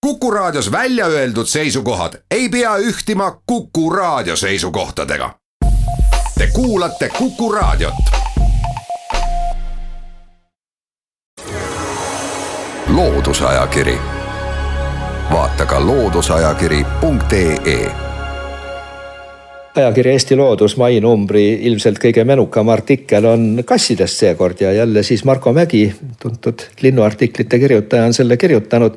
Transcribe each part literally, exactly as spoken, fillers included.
Kuku Raadios välja öeldud seisukohad ei pea ühtima Kuku Raadio seisukohtadega. Te kuulate Kuku Raadiot. Loodusajakiri. Vaata ka loodusajakiri punkt ee. Ajakiri Eesti Loodus mai numbri ilmselt kõige menukam artikkel on kassidest seekord ja jälle siis Marko Mägi, tuntud linnuartiklite kirjutaja, on selle kirjutanud.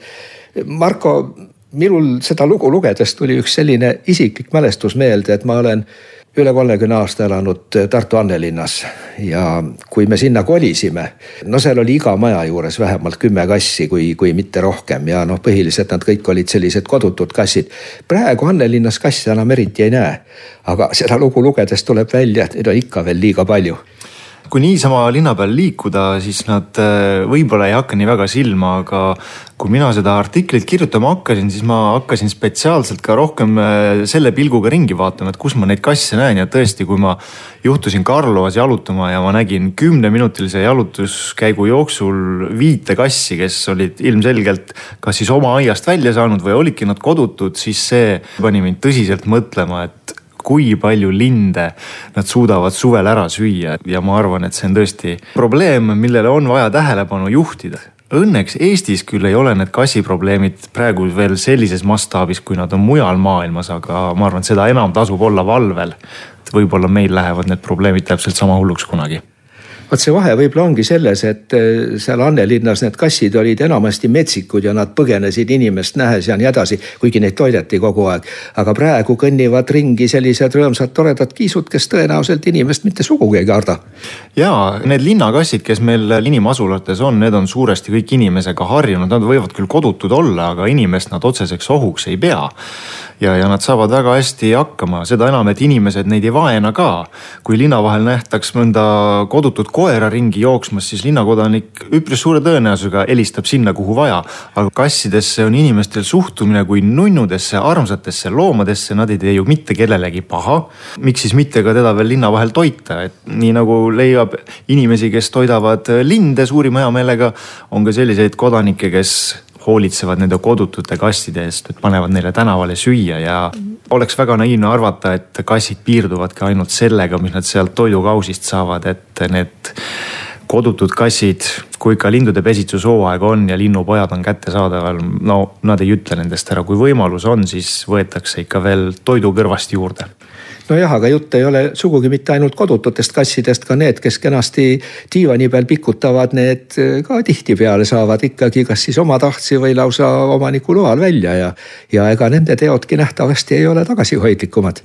Marko, minul seda lugu lugedes tuli üks selline isiklik mälestus meelde, et ma olen üle kolmekümne aasta elanud Tartu Annelinnas ja kui me sinna kolisime, no seal oli iga maja juures vähemalt kümme kassi, kui, kui mitte rohkem ja noh, põhiliselt nad kõik olid sellised kodutud kassid. Praegu Annelinnas kassi enam eriti ei näe, aga seda lugu lugedes tuleb välja, et neid on ikka veel liiga palju. Kui niisama linna peal liikuda, siis nad võib-olla ei hakka nii väga silma, aga kui mina seda artiklit kirjutama hakkasin, siis ma hakkasin spetsiaalselt ka rohkem selle pilguga ringi vaatama, et kus ma neid kasse näen. Ja tõesti, kui ma juhtusin Karlovas jalutama ja ma nägin kümneminutilise jalutuskäigu jooksul viite kassi, kes olid ilmselgelt kas siis oma aiast välja saanud või olidki nad kodutud, siis see pani mind tõsiselt mõtlema, et kui palju linde nad suudavad suvel ära süüa ja ma arvan, et see on tõesti probleem, millele on vaja tähelepanu juhtida. Õnneks Eestis küll ei ole need kassiprobleemid praegu veel sellises mastaabis, kui nad on mujal maailmas, aga ma arvan, et seda enam tasub olla valvel. Võib-olla meil lähevad need probleemid täpselt sama hulluks kunagi. Vaat see vahe võib-olla ongi selles, et seal Annelinnas need kassid olid enamasti metsikud ja nad põgenesid inimest nähes ja nii edasi, kuigi neid toideti kogu aeg. Aga praegu kõnnivad ringi sellised rõõmsad toredad kiisud, kes tõenäoliselt inimest mitte sugugi ei karda. Jaa, need linnakassid, kes meil inimasulates on, need on suuresti kõik inimesega harjunud. Nad võivad küll kodutud olla, aga inimest nad otseseks ohuks ei pea. Ja, ja nad saavad väga hästi hakkama. Seda enam, et inimesed neid ei vaena ka. Kui linna vahel nähtaks mõnda kodutud koera ringi jooksmas, siis linnakodanik üpris suure tõenäosusega helistab sinna, kuhu vaja. Aga kassidesse on inimestel suhtumine kui nunnudesse, armsatesse loomadesse. Nad ei tee ju mitte kellelegi paha. Miks siis mitte ka teda veel linna vahel toita? Et nii nagu leiab inimesi, kes toidavad linde suurima heameelega, on ka selliseid kodanikke, kes hoolitsevad nende kodutute kasside eest, et panevad neile tänavale süüa ja oleks väga naiivne arvata, et kassid piirduvadki ainult sellega, mis nad sealt toidukausist saavad, et need kodutud kassid, kui ka lindude pesitsushooaeg on ja linnupojad on kättesaadaval, no nad ei ütle nendest ära. Kui võimalus on, siis võetakse ikka veel toidu kõrvast juurde. No jah, aga jutt ei ole sugugi mitte ainult kodututest kassidest, ka need, kes kenasti diivani peal pikutavad, need ka tihti peale saavad ikkagi kas siis oma tahtsi või lausa omaniku loal välja ja, ja ega nende teodki nähtavasti ei ole tagasihoidlikumad.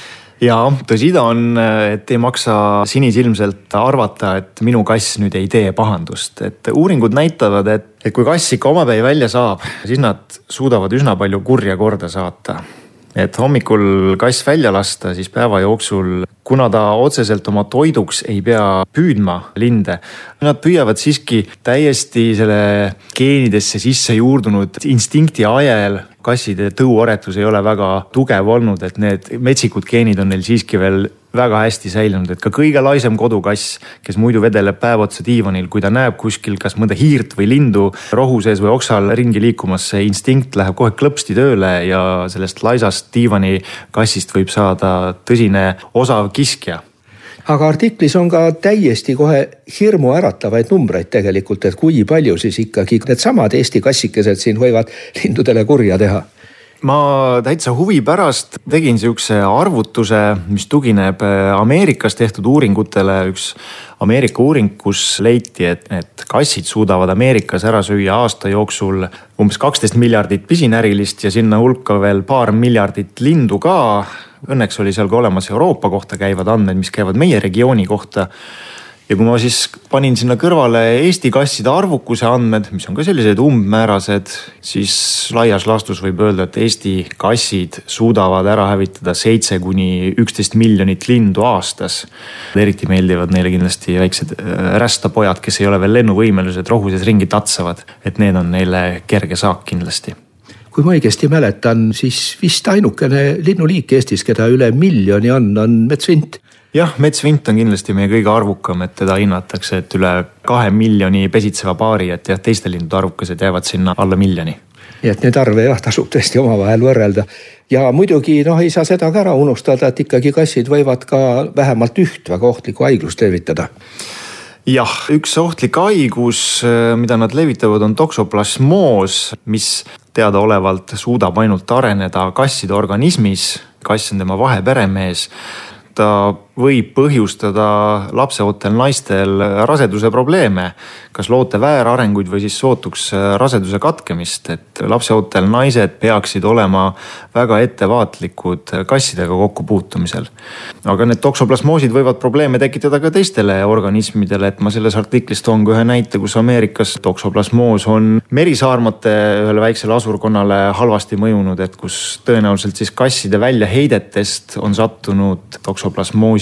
Ja tõsi ta on, et ei maksa sinisilmselt arvata, et minu kass nüüd ei tee pahandust. Et uuringud näitavad, et, et kui kass ikka omapäi välja saab, siis nad suudavad üsna palju kurja korda saata. Et hommikul kass välja lasta, siis päeva jooksul, kuna ta otseselt oma toiduks ei pea püüdma linde, nad püüavad siiski täiesti selle geenidesse sisse juurdunud instinkti ajel. Kasside tõuaretus ei ole väga tugev olnud, et need metsikud geenid on neil siiski veel väga hästi säilinud, et ka kõige laisem kodukass, kes muidu vedeleb päev otsa diivanil, kui ta näeb kuskil kas mõnda hiirt või lindu rohu sees või oksal ringi liikumas, see instinkt läheb kohe klõpsti tööle ja sellest laisast diivani kassist võib saada tõsine osav kiskja. Aga artiklis on ka täiesti kohe hirmu äratavaid numbreid tegelikult, et kui palju siis ikkagi need samad Eesti kassikesed siin võivad lindudele kurja teha. Ma täitsa huvi pärast tegin siukse arvutuse, mis tugineb Ameerikas tehtud uuringutele. Üks Ameerika uuring, kus leiti, et, et kassid suudavad Ameerikas ära süüa aasta jooksul umbes kaksteist miljardit pisinärilist ja sinna hulka veel paar miljardit lindu ka. Õnneks oli seal ka olemas Euroopa kohta käivad andmed, mis käivad meie regiooni kohta. Ja kui ma siis panin sinna kõrvale Eesti kasside arvukuse andmed, mis on ka sellised umbmäärased, siis laias laastus võib öelda, et Eesti kassid suudavad ära hävitada seitse kuni üksteist miljonit lindu aastas. Eriti meeldivad neile kindlasti väiksed rästapojad, kes ei ole veel lennuvõimelised, rohuses ringi tatsavad, et need on neile kerge saak kindlasti. Kui ma õigesti mäletan, siis vist ainukene linnuliik Eestis, keda üle miljoni on, on metsvint. Jah, metsvint on kindlasti meie kõige arvukam, et teda hinnatakse, et üle kahe miljoni pesitseva paari, et jah, teiste lindude arvukased jäävad sinna alla miljoni. nii et neid arve jah, tasub tõesti omavahel võrrelda. Ja muidugi noh, ei saa seda ka ära unustada, et ikkagi kassid võivad ka vähemalt üht väga ohtlikku haiglust levitada. Jah, üks ohtlik haigus, mida nad levitavad, on toksoplasmoos, mis teadaolevalt suudab ainult areneda kasside organismis. Kass on tema vaheperemees. Ta võib põhjustada lapseootel naistel raseduse probleeme, kas loote väärarenguid või siis sootuks raseduse katkemist, et lapseootel naised peaksid olema väga ettevaatlikud kassidega kokkupuutumisel. Aga need toksoplasmoosid võivad probleeme tekitada ka teistele organismidele, et ma selles artiklis toon ka ühe näite, kus Ameerikas toksoplasmoos on merisaarmate ühele väiksele asurkonnale halvasti mõjunud, et kus tõenäoliselt siis kasside väljaheidetest on sattunud toksoplasmoosi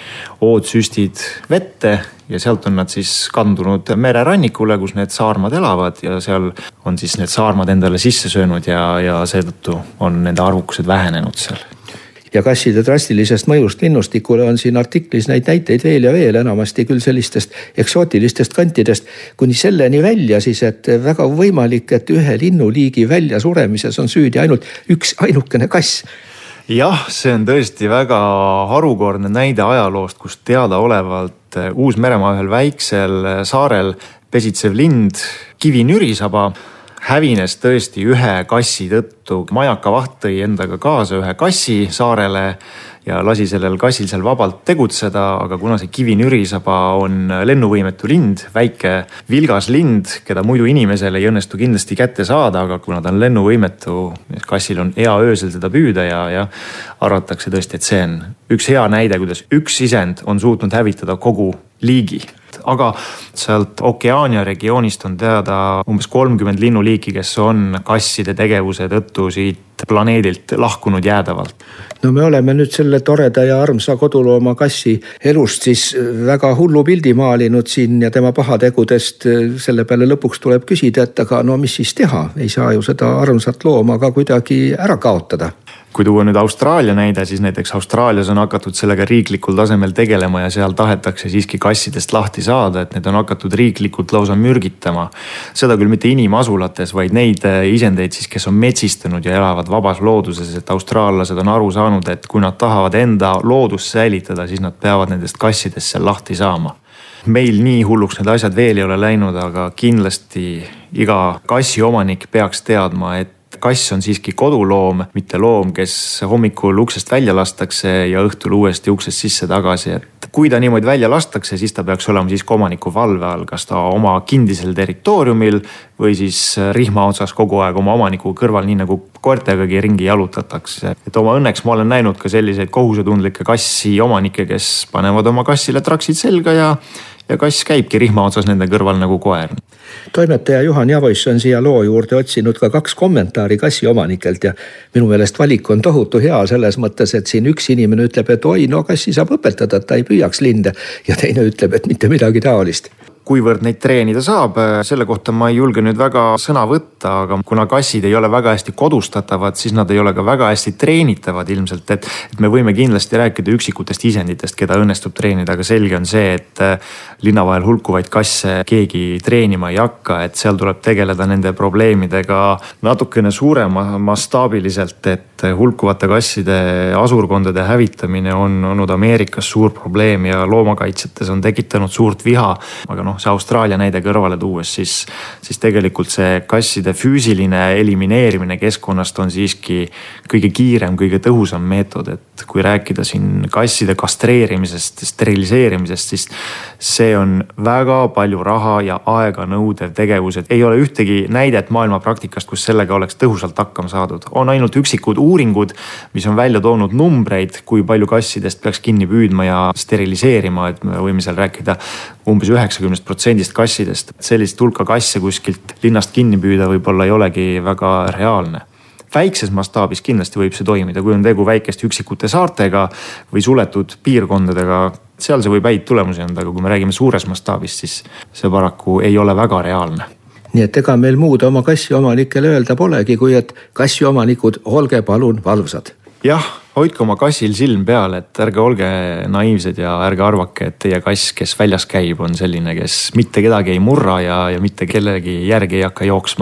ootsüstid vette ja sealt on nad siis kandunud mererannikule, kus need saarmad elavad ja seal on siis need saarmad endale sisse söönud ja, ja seetõttu on nende arvukused vähenenud seal. Ja kasside drastilisest mõjust linnustikule on siin artiklis neid näiteid veel ja veel, enamasti küll sellistest eksootilistest kantidest, kuni selleni välja siis, et väga võimalik, et ühe linnuliigi välja suremises on süüdi ainult üks ainukene kass. Jah, see on tõesti väga harukordne näide ajaloost, kus teadaolevalt Uus-Meremaa ühel väiksel saarel pesitsev lind kivinürisaba hävines tõesti ühe kassi tõttu. Majakavaht tõi endaga kaasa ühe kassi saarele ja lasi sellel kassil seal vabalt tegutseda, aga kuna see kivinürisaba on lennuvõimetu lind, väike vilgas lind, keda muidu inimesele ei õnnestu kindlasti kätte saada, aga kuna ta on lennuvõimetu, kassil on hea öösel teda püüda ja, ja arvatakse tõesti, et see on üks hea näide, kuidas üks sisend on suutnud hävitada kogu liigi. Aga sealt Okeaania regioonist on teada umbes kolmkümmend linnuliiki, kes on kasside tegevuse tõttu siit planeedilt lahkunud jäädavalt. No me oleme nüüd selle toreda ja armsa kodulooma kassi elust siis väga hullu pildi maalinud siin ja tema pahategudest. Selle peale lõpuks tuleb küsida, et aga no mis siis teha? Ei saa ju seda armsat looma ka kuidagi ära kaotada. Kui tuua nüüd Austraalia näide, siis näiteks Austraalias on hakatud sellega riiklikul tasemel tegelema ja seal tahetakse siiski kassidest lahti saada, et need on hakatud riiklikult lausa mürgitama. Seda küll mitte inimasulates, vaid neid isendeid siis, kes on metsistunud ja elavad vabas looduses, et austraallased on aru saanud, et kui nad tahavad enda loodust säilitada, siis nad peavad nendest kassidest seal lahti saama. Meil nii hulluks need asjad veel ei ole läinud, aga kindlasti iga kassi omanik peaks teadma, et kass on siiski koduloom, mitte loom, kes hommikul uksest välja lastakse ja õhtul uuesti uksest sisse tagasi. Et kui ta niimoodi välja lastakse, siis ta peaks olema siiski omaniku valve all, kas ta oma kindisel territooriumil või siis rihma otsas kogu aeg oma omaniku kõrval, nii nagu koertegagi ringi jalutatakse. Et oma õnneks ma olen näinud ka selliseid kohusetundlikke kassi omanikke, kes panevad oma kassile traksid selga ja ja kass käibki rihma otsas nende kõrval nagu koer. Toimetaja Juhan Javois on siia loo juurde otsinud ka kaks kommentaari kassi omanikelt ja minu meelest valik on tohutu hea selles mõttes, et siin üks inimene ütleb, et oi, no kassi saab õpetada, et ta ei püüaks linde ja teine ütleb, et mitte midagi taolist. Kuivõrd neid treenida saab, selle kohta ma ei julge nüüd väga sõna võtta, aga kuna kassid ei ole väga hästi kodustatavad, siis nad ei ole ka väga hästi treenitavad ilmselt, et, et me võime kindlasti rääkida üksikutest isenditest, keda õnnestub treenida, aga selge on see, et linna vahel hulkuvaid kasse keegi treenima ei hakka, et seal tuleb tegeleda nende probleemidega natukene suurema mastaabiliselt, et hulkuvate kasside asurkondade hävitamine on olnud Ameerikas suur probleem ja loomakaitsetes on tekitanud suurt viha, aga noh, see Austraalia näide kõrvale tuues, siis, siis tegelikult see kasside füüsiline elimineerimine keskkonnast on siiski kõige kiirem, kõige tõhusam meetod, et kui rääkida siin kasside kastreerimisest, steriliseerimisest, siis see on väga palju raha ja aega nõudev tegevus, et ei ole ühtegi näidet maailma praktikast, kus sellega oleks tõhusalt hakkama saadud. On ainult üksikud uuringud, mis on välja toonud numbreid, kui palju kassidest peaks kinni püüdma ja steriliseerima, et me võime seal rääkida umbes üheksakümmend protsendist kassidest. Sellist hulka kasse kuskilt linnast kinni püüda võib-olla ei olegi väga reaalne. Väikses mastaabis kindlasti võib see toimida, kui on tegu väikeste üksikute saartega või suletud piirkondadega. Seal see võib häid tulemusi anda, aga kui me räägime suures mastaabis, siis see paraku ei ole väga reaalne. Nii et ega meil muud oma kassi omanikele öelda polegi, kui et kassi omanikud, olge palun valvsad. Jah, hoidke oma kassil silm peal, et ärge olge naiivsed ja ärge arvake, et teie kass, kes väljas käib, on selline, kes mitte kedagi ei murra ja, ja mitte kellegi järgi ei hakka jooksma.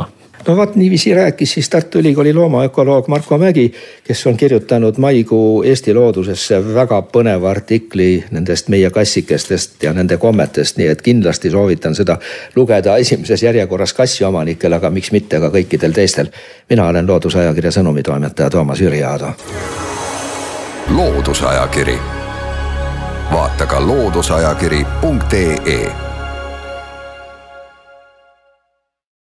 no vaat niiviisi rääkis siis Tartu Ülikooli loomaökoloog Marko Mägi, kes on kirjutanud maikuu Eesti loodusesse väga põneva artikli nendest meie kassikestest ja nende kommetest, nii et kindlasti soovitan seda lugeda esimeses järjekorras kassiomanikel, aga miks mitte ka kõikidel teistel. Mina olen Loodusajakirja sõnumitoimetaja Toomas Jüriaado. Loodusajakiri. Vaata ka looduseajakiri punkt ee